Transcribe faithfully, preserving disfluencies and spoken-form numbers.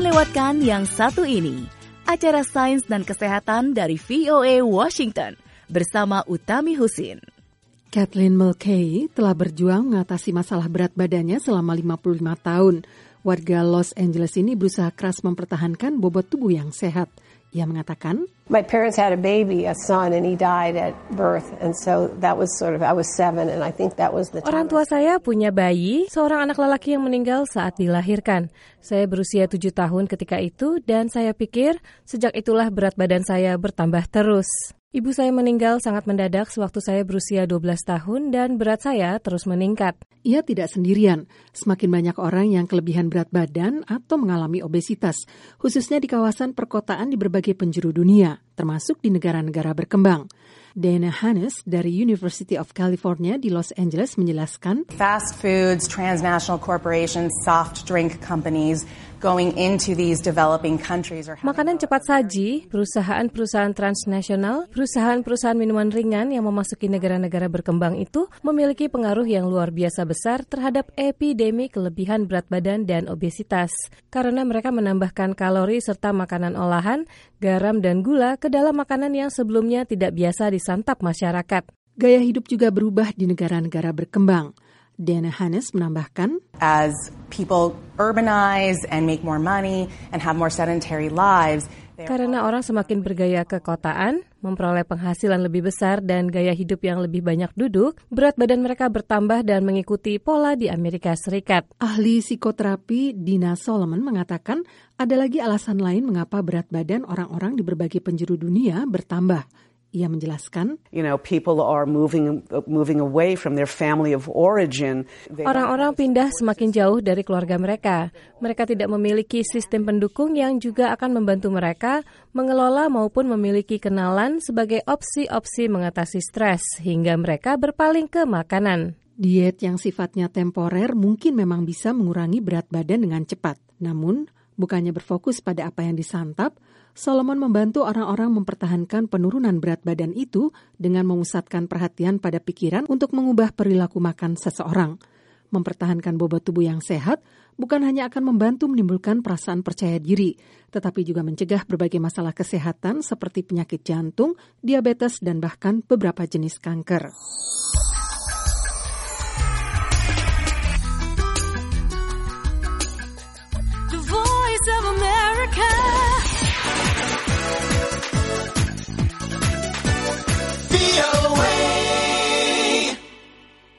lewatkan yang satu ini, acara Sains dan Kesehatan dari V O A Washington bersama Utami Husin. Kathleen Mulcahy telah berjuang mengatasi masalah berat badannya selama lima puluh lima tahun. Warga Los Angeles ini berusaha keras mempertahankan bobot tubuh yang sehat. Ia mengatakan, My parents had a baby, a son, and he died at birth. And so that was sort of, I was seven, and I think that was the time. Orang tua saya punya bayi, seorang anak lelaki yang meninggal saat dilahirkan. Saya berusia tujuh tahun ketika itu, dan saya pikir sejak itulah berat badan saya bertambah terus. Ibu saya meninggal sangat mendadak sewaktu saya berusia dua belas tahun dan berat saya terus meningkat. Ia tidak sendirian. Semakin banyak orang yang kelebihan berat badan atau mengalami obesitas, khususnya di kawasan perkotaan di berbagai penjuru dunia, termasuk di negara-negara berkembang. Dana Hannes dari University of California di Los Angeles menjelaskan, Fast foods, transnational corporations, soft drink companies going into these developing countries are makanan cepat saji, perusahaan-perusahaan transnasional, perusahaan-perusahaan minuman ringan yang memasuki negara-negara berkembang itu memiliki pengaruh yang luar biasa besar terhadap epidemi kelebihan berat badan dan obesitas. Karena mereka menambahkan kalori serta makanan olahan, garam dan gula ke dalam makanan yang sebelumnya tidak biasa disantap masyarakat. Gaya hidup juga berubah di negara-negara berkembang. Dana Hannes menambahkan, As people urbanize and make more money and have more sedentary lives, karena orang semakin bergaya ke kotaan, memperoleh penghasilan lebih besar dan gaya hidup yang lebih banyak duduk, berat badan mereka bertambah dan mengikuti pola di Amerika Serikat. Ahli psikoterapi Dina Solomon mengatakan ada lagi alasan lain mengapa berat badan orang-orang di berbagai penjuru dunia bertambah. Ia menjelaskan, You know, people are moving moving away from their family of origin. Orang-orang pindah semakin jauh dari keluarga mereka. Mereka tidak memiliki sistem pendukung yang juga akan membantu mereka mengelola maupun memiliki kenalan sebagai opsi-opsi mengatasi stres, hingga mereka berpaling ke makanan. Diet yang sifatnya temporer mungkin memang bisa mengurangi berat badan dengan cepat. Namun, bukannya berfokus pada apa yang disantap, Solomon membantu orang-orang mempertahankan penurunan berat badan itu dengan memusatkan perhatian pada pikiran untuk mengubah perilaku makan seseorang. Mempertahankan bobot tubuh yang sehat bukan hanya akan membantu menimbulkan perasaan percaya diri, tetapi juga mencegah berbagai masalah kesehatan seperti penyakit jantung, diabetes, dan bahkan beberapa jenis kanker.